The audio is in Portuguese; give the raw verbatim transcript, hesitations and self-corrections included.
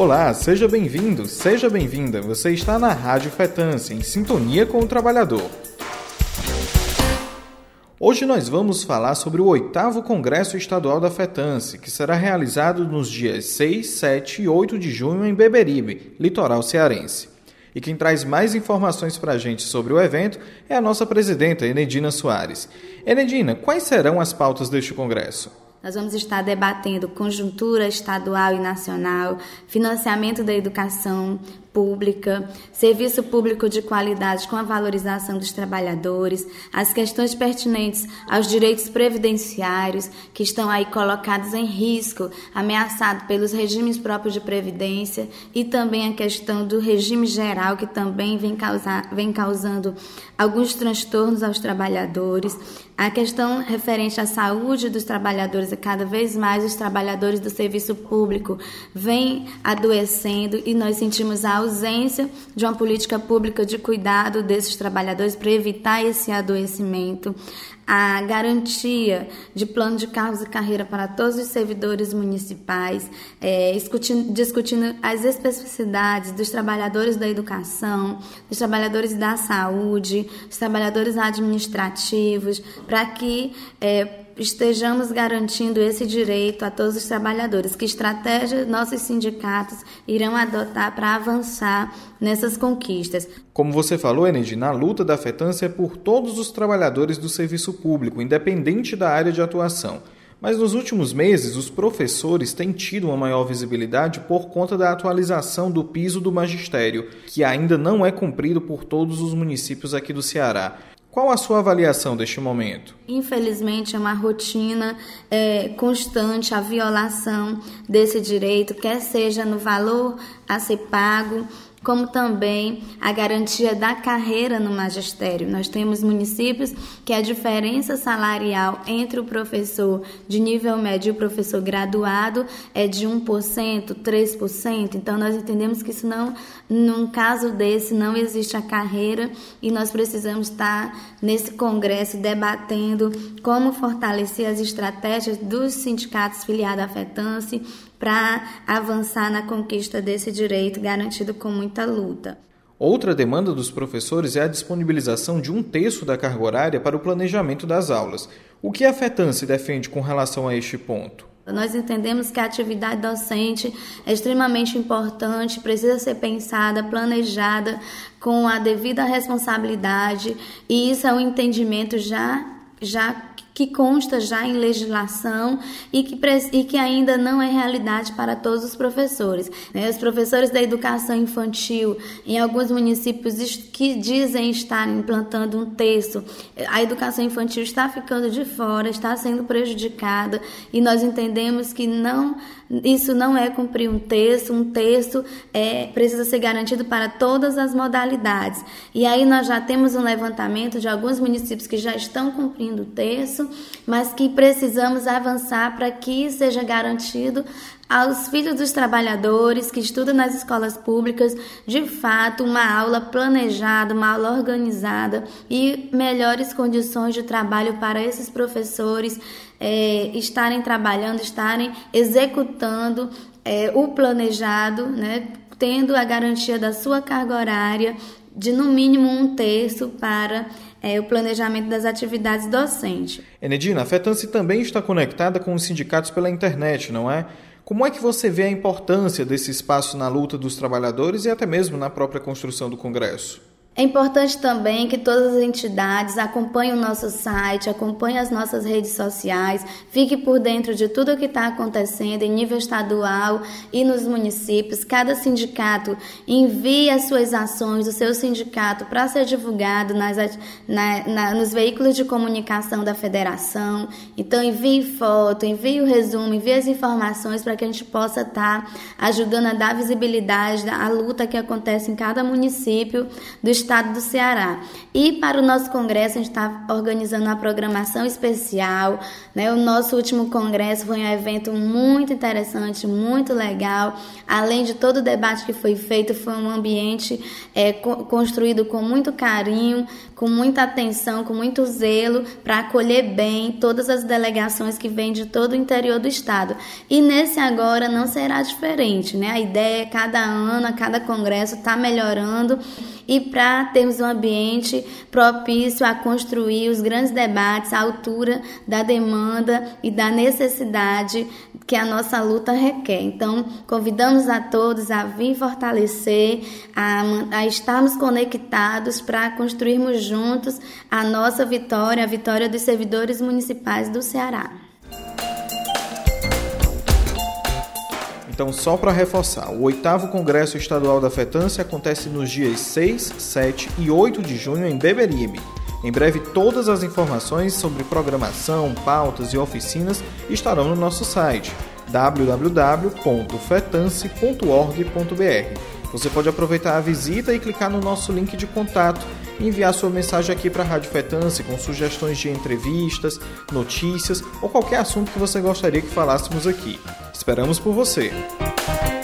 Olá, seja bem-vindo, seja bem-vinda. Você está na Rádio Fetance, em sintonia com o trabalhador. Hoje nós vamos falar sobre o oitavo Congresso Estadual da Fetance, que será realizado nos dias seis, sete e oito de junho em Beberibe, litoral cearense. E quem traz mais informações para a gente sobre o evento é a nossa presidenta, Enedina Soares. Enedina, quais serão as pautas deste congresso? Nós vamos estar debatendo conjuntura estadual e nacional, financiamento da educação pública, serviço público de qualidade com a valorização dos trabalhadores, as questões pertinentes aos direitos previdenciários que estão aí colocados em risco, ameaçados pelos regimes próprios de previdência, e também a questão do regime geral que também vem, causar, vem causando alguns transtornos aos trabalhadores, a questão referente à saúde dos trabalhadores, e cada vez mais os trabalhadores do serviço público vêm adoecendo e nós sentimos a ausência de uma política pública de cuidado desses trabalhadores para evitar esse adoecimento, a garantia de plano de cargos e carreira para todos os servidores municipais, é, discutindo, discutindo as especificidades dos trabalhadores da educação, dos trabalhadores da saúde, dos trabalhadores administrativos, para que é, estejamos garantindo esse direito a todos os trabalhadores. Que estratégia nossos sindicatos irão adotar para avançar nessas conquistas? Como você falou, Enedina, a luta da Fetance é por todos os trabalhadores do serviço público, independente da área de atuação. Mas nos últimos meses, os professores têm tido uma maior visibilidade por conta da atualização do piso do magistério, que ainda não é cumprido por todos os municípios aqui do Ceará. Qual a sua avaliação deste momento? Infelizmente, é uma rotina é, constante a violação desse direito, quer seja no valor a ser pago, como também a garantia da carreira no magistério. Nós temos municípios que a diferença salarial entre o professor de nível médio e o professor graduado é de um por cento, três por cento. Então, nós entendemos que isso não, num caso desse, não existe a carreira e nós precisamos estar nesse congresso debatendo como fortalecer as estratégias dos sindicatos filiados à Fetance para avançar na conquista desse direito garantido com muita luta. Outra demanda dos professores é a disponibilização de um terço da carga horária para o planejamento das aulas. O que a Fetance defende com relação a este ponto? Nós entendemos que a atividade docente é extremamente importante, precisa ser pensada, planejada com a devida responsabilidade, e isso é um entendimento já, já que consta já em legislação e que, e que ainda não é realidade para todos os professores. Os professores da educação infantil, em alguns municípios que dizem estar implantando um terço, a educação infantil está ficando de fora, está sendo prejudicada, e nós entendemos que não, isso não é cumprir um terço, um terço é, precisa ser garantido para todas as modalidades. E aí nós já temos um levantamento de alguns municípios que já estão cumprindo o terço, mas que precisamos avançar para que seja garantido aos filhos dos trabalhadores que estudam nas escolas públicas, de fato, uma aula planejada, uma aula organizada e melhores condições de trabalho para esses professores é, estarem trabalhando, estarem executando é, o planejado, né, tendo a garantia da sua carga horária de no mínimo um terço para É, o planejamento das atividades docentes. Enedina, a Fetance também está conectada com os sindicatos pela internet, não é? Como é que você vê a importância desse espaço na luta dos trabalhadores e até mesmo na própria construção do Congresso? É importante também que todas as entidades acompanhem o nosso site, acompanhem as nossas redes sociais, fiquem por dentro de tudo o que está acontecendo em nível estadual e nos municípios. Cada sindicato envie as suas ações do seu sindicato para ser divulgado nas, na, na, nos veículos de comunicação da federação. Então envie foto, envie o resumo, envie as informações para que a gente possa estar tá ajudando a dar visibilidade à luta que acontece em cada município do estado do Ceará. E para o nosso congresso, a gente está organizando uma programação especial, né? O nosso último congresso foi um evento muito interessante, muito legal. Além de todo o debate que foi feito, foi um ambiente é, co- construído com muito carinho, com muita atenção, com muito zelo, para acolher bem todas as delegações que vêm de todo o interior do estado. E nesse agora não será diferente, né? A ideia é cada ano, a cada congresso está melhorando, e para termos um ambiente propício a construir os grandes debates à altura da demanda e da necessidade que a nossa luta requer. Então, convidamos a todos a vir fortalecer, a, a estarmos conectados para construirmos juntos a nossa vitória, a vitória dos servidores municipais do Ceará. Então, só para reforçar, o oitavo Congresso Estadual da FETANSE acontece nos dias seis, sete e oito de junho em Beberibe. Em breve, todas as informações sobre programação, pautas e oficinas estarão no nosso site w w w ponto fetanse ponto org ponto b r. Você pode aproveitar a visita e clicar no nosso link de contato e enviar sua mensagem aqui para a Rádio FETANSE com sugestões de entrevistas, notícias ou qualquer assunto que você gostaria que falássemos aqui. Esperamos por você!